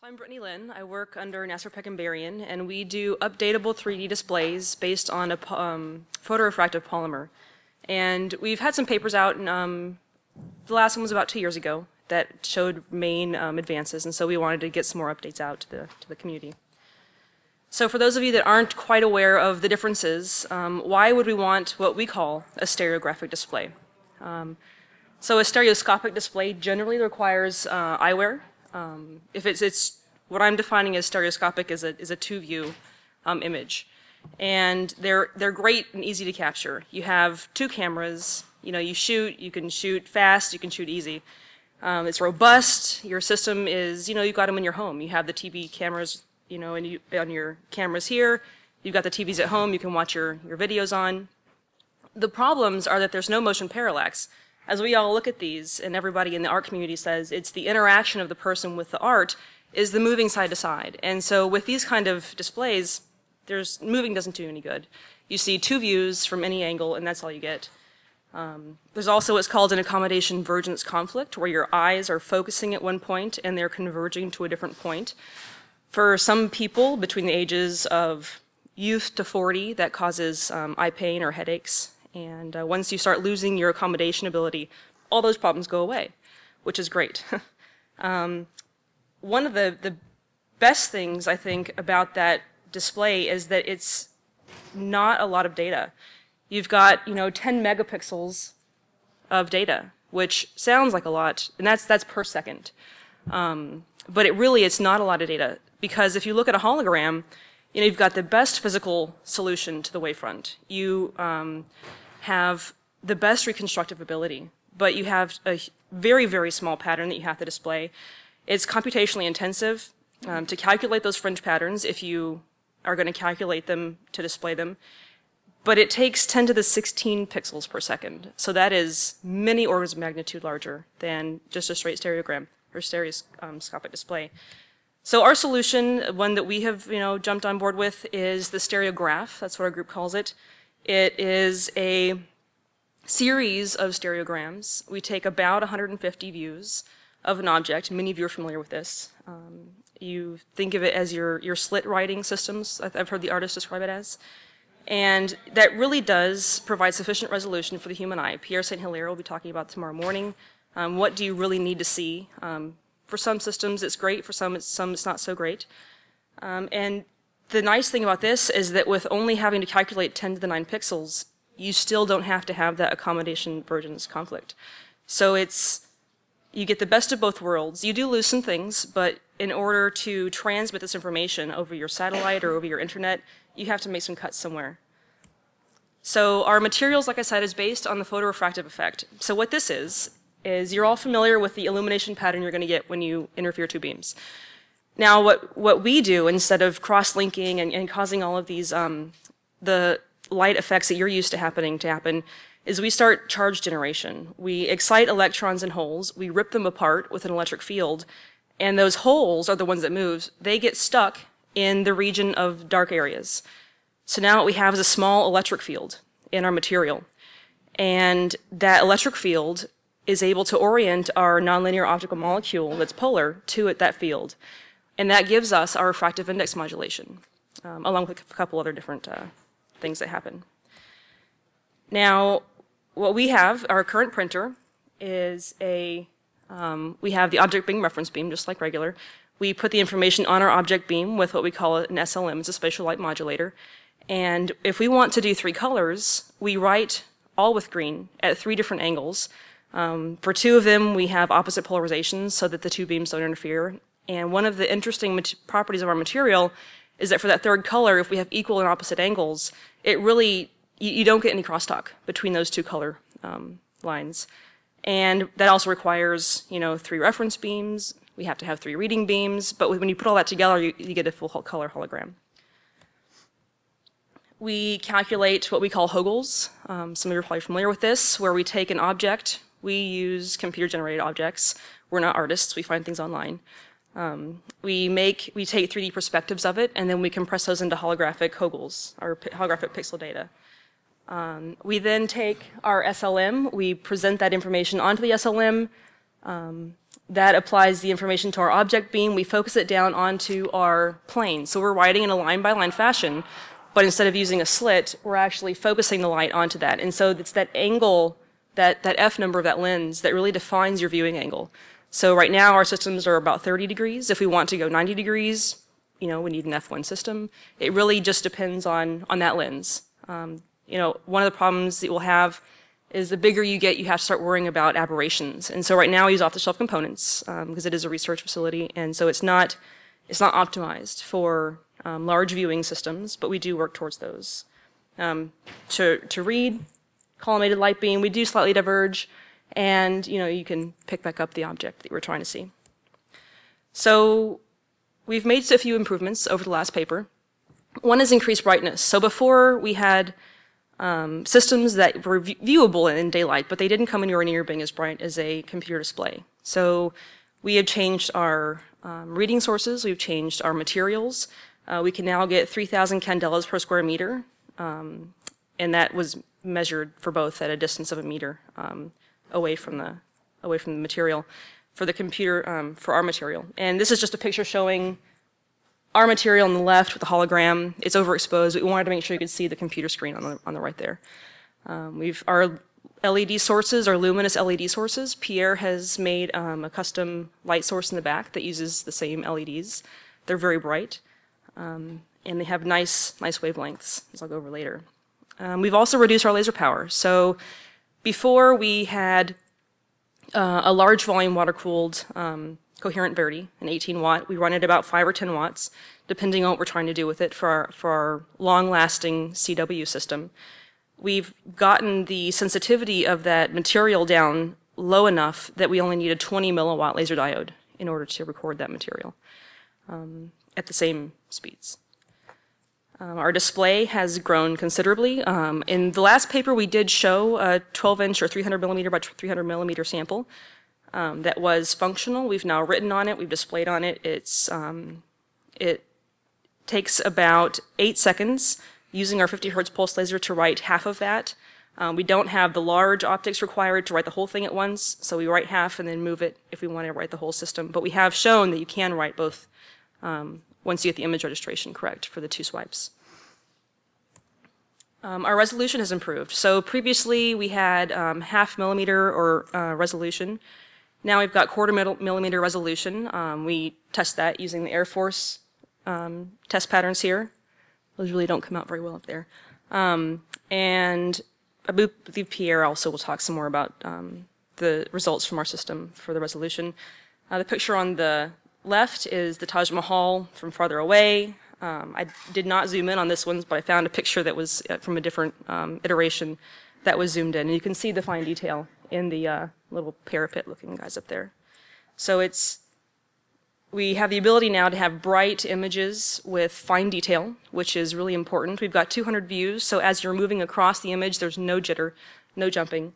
So I'm Brittany Lynn. I work under Nasser Pekambarian, and we do updatable 3D displays based on a photorefractive polymer. And we've had some papers out, and the last one was about 2 years ago that showed main advances, and so we wanted to get some more updates out to the community. So for those of you that aren't quite aware of the differences, why would we want what we call a stereographic display? So a stereoscopic display generally requires eyewear. If it's what I'm defining as stereoscopic is a two-view image, and they're great and easy to capture. You have two cameras. You know, you can shoot fast, you can shoot easy. It's robust. Your system is, you've got them in your home. You have the TV cameras, and on your cameras here. You've got the TVs at home. You can watch your videos on. The problems are that there's no motion parallax. As we all look at these, and everybody in the art community says, it's the interaction of the person with the art is the moving side to side. And so with these kind of displays, moving doesn't do any good. You see two views from any angle, and that's all you get. There's also what's called an accommodation divergence conflict, where your eyes are focusing at one point and they're converging to a different point. For some people between the ages of youth to 40, that causes eye pain or headaches. And once you start losing your accommodation ability, all those problems go away, which is great. One of the best things, I think, about that display is that it's not a lot of data. You've got, 10 megapixels of data, which sounds like a lot, and that's per second. But it's not a lot of data, because if you look at a hologram, you've got the best physical solution to the wavefront. You have the best reconstructive ability, but you have a very, very small pattern that you have to display. It's computationally intensive to calculate those fringe patterns if you are going to calculate them to display them. But it takes 10 to the 16 pixels per second. So that is many orders of magnitude larger than just a straight stereogram or stereoscopic display. So our solution, one that we have jumped on board with, is the stereograph. That's what our group calls it. It is a series of stereograms. We take about 150 views of an object. Many of you are familiar with this. You think of it as your slit writing systems, I've heard the artists describe it as. And that really does provide sufficient resolution for the human eye. Pierre St. Hilaire will be talking about tomorrow morning. What do you really need to see? For some systems it's great, for some it's not so great. And the nice thing about this is that with only having to calculate 10 to the 9 pixels, you still don't have to have that accommodation divergence conflict. So you get the best of both worlds. You do lose some things, but in order to transmit this information over your satellite or over your internet, you have to make some cuts somewhere. So our materials, like I said, is based on the photorefractive effect. So what this is you're all familiar with the illumination pattern you're going to get when you interfere two beams. Now, what we do, instead of cross-linking and causing all of these, the light effects that you're used to happen, is we start charge generation. We excite electrons in holes, we rip them apart with an electric field, and those holes are the ones that move. They get stuck in the region of dark areas. So now what we have is a small electric field in our material. And that electric field is able to orient our nonlinear optical molecule that's polar to that field. And that gives us our refractive index modulation, along with a couple other different things that happen. Now, what we have, our current printer, is we have the object beam reference beam, just like regular. We put the information on our object beam with what we call an SLM, it's a spatial light modulator. And if we want to do 3 colors, we write all with green at 3 different angles. For 2 of them, we have opposite polarizations so that the 2 beams don't interfere. And one of the interesting properties of our material is that for that 3rd color, if we have equal and opposite angles, it really, you don't get any crosstalk between those 2 color lines. And that also requires, 3 reference beams. We have to have 3 reading beams. But when you put all that together, you get a full color hologram. We calculate what we call Hogels. Some of you are probably familiar with this, where we take an object. We use computer-generated objects. We're not artists. We find things online. We take 3D perspectives of it, and then we compress those into holographic Hogels, or holographic pixel data. We then take our SLM, we present that information onto the SLM, That applies the information to our object beam. We focus it down onto our plane. So we're writing in a line-by-line fashion, but instead of using a slit, we're actually focusing the light onto that. And so it's that angle, that F number of that lens, that really defines your viewing angle. So right now our systems are about 30 degrees. If we want to go 90 degrees, we need an F1 system. It really just depends on that lens. One of the problems that we'll have is the bigger you get, you have to start worrying about aberrations. And so right now we use off-the-shelf components because it is a research facility, and so it's not optimized for large viewing systems, but we do work towards those. To read collimated light beam, we do slightly diverge, and you can pick back up the object that you were trying to see. So we've made a few improvements over the last paper. One is increased brightness. So before we had systems that were viewable in daylight, but they didn't come anywhere near being as bright as a computer display. So we have changed our reading sources, we've changed our materials. We can now get 3,000 candelas per square meter, and that was measured for both at a distance of a meter away from the material for the computer, for our material. And this is just a picture showing our material on the left with the hologram. It's overexposed. We wanted to make sure you could see the computer screen on the right there. Our LED sources are luminous LED sources. Pierre has made a custom light source in the back that uses the same LEDs. They're very bright, and they have nice wavelengths, as I'll go over later. We've also reduced our laser power. So before we had a large volume water-cooled coherent Verity, an 18 watt. We run it about 5 or 10 watts, depending on what we're trying to do with it for our long-lasting CW system. We've gotten the sensitivity of that material down low enough that we only need a 20 milliwatt laser diode in order to record that material at the same speeds. Our display has grown considerably. In the last paper, we did show a 12-inch or 300 millimeter by 300 millimeter sample that was functional. We've now written on it. We've displayed on it. It takes about 8 seconds using our 50 hertz pulse laser to write half of that. We don't have the large optics required to write the whole thing at once, so we write half and then move it if we want to write the whole system. But we have shown that you can write both once you get the image registration correct for the 2 swipes. Our resolution has improved. So previously we had half millimeter or resolution. Now we've got quarter millimeter resolution. We test that using the Air Force test patterns here. Those really don't come out very well up there. And I believe Pierre also will talk some more about the results from our system for the resolution. The picture on the left is the Taj Mahal from farther away. I did not zoom in on this one, but I found a picture that was from a different iteration that was zoomed in. And you can see the fine detail in the little parapet-looking guys up there. So we have the ability now to have bright images with fine detail, which is really important. We've got 200 views, so as you're moving across the image, there's no jitter, no jumping.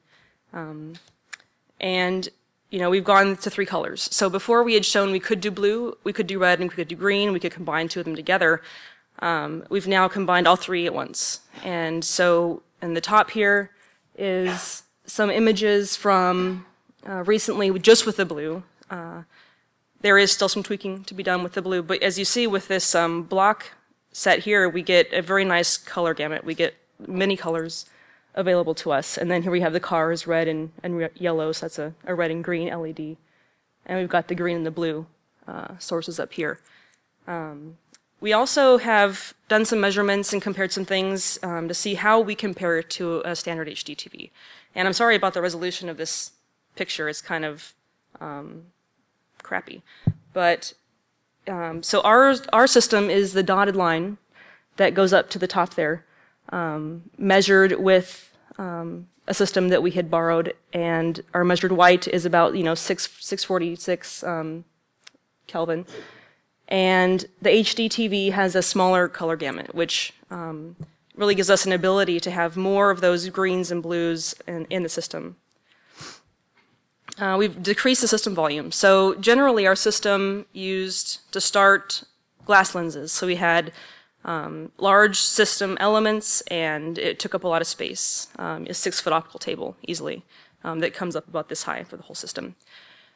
And we've gone to 3 colors. So before we had shown we could do blue, we could do red, and we could do green. We could combine 2 of them together. We've now combined all 3 at once. And so in the top here is some images from recently just with the blue. There is still some tweaking to be done with the blue, but as you see with this block set here, we get a very nice color gamut. We get many colors available to us. And then here we have the cars, red and yellow, so that's a red and green LED. And we've got the green and the blue sources up here. We also have done some measurements and compared some things to see how we compare it to a standard HD TV. And I'm sorry about the resolution of this picture. It's kind of crappy. But so our system is the dotted line that goes up to the top there, measured with a system that we had borrowed, and our measured white is about 646 Kelvin. And the HD TV has a smaller color gamut, which really gives us an ability to have more of those greens and blues in the system. We've decreased the system volume. So generally our system used to start glass lenses. So we had large system elements, and it took up a lot of space. A 6-foot optical table easily that comes up about this high for the whole system.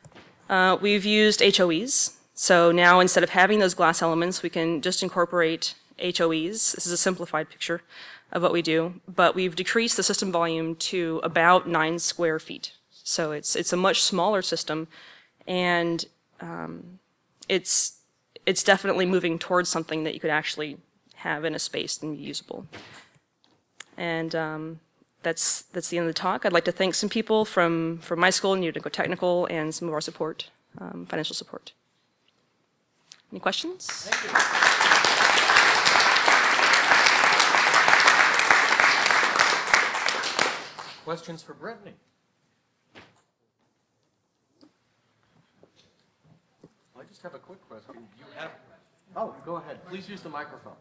We've used HOEs. So now instead of having those glass elements, we can just incorporate HOEs. This is a simplified picture of what we do, but we've decreased the system volume to about 9 square feet. So it's a much smaller system, and it's definitely moving towards something that you could actually have in a space and be usable. And that's the end of the talk. I'd like to thank some people from my school, New Dingo Technical, and some of our support, financial support. Any questions? Thank you. Questions for Brittany? I just have a quick question. You have, oh, go ahead. Please use the microphone.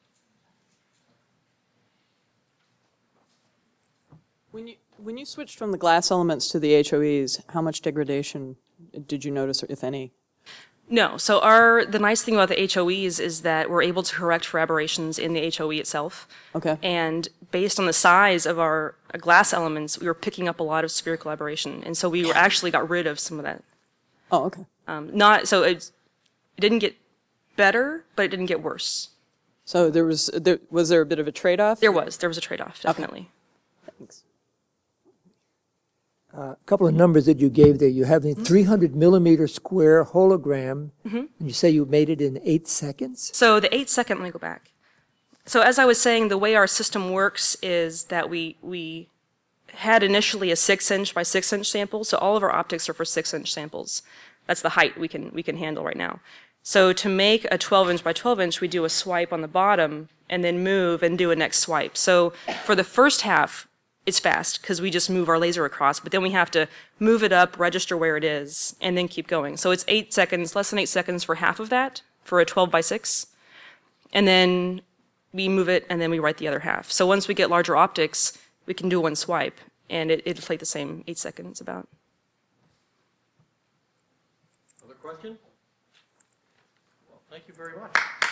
When you switched from the glass elements to the HOEs, how much degradation did you notice, if any? No. So the nice thing about the HOEs is that we're able to correct for aberrations in the HOE itself. Okay. And based on the size of our glass elements, we were picking up a lot of spherical aberration, and so we actually got rid of some of that. Oh, okay. It didn't get better, but it didn't get worse. So was there a bit of a trade-off? There was a trade-off, definitely. Okay. Thanks. A couple of numbers that you gave there. You have the 300 millimeter square hologram, and you say you made it in 8 seconds? So the 8-second, let me go back. So as I was saying, the way our system works is that we had initially a 6-inch by 6-inch sample, so all of our optics are for 6-inch samples. That's the height we can handle right now. So to make a 12-inch by 12-inch, we do a swipe on the bottom and then move and do a next swipe. So for the first half, it's fast because we just move our laser across, but then we have to move it up, register where it is, and then keep going. So it's 8 seconds, less than 8 seconds for half of that, for a 12 by 6. And then we move it, and then we write the other half. So once we get larger optics, we can do one swipe, and it'll take the same 8 seconds about. Other question? Well, thank you very much.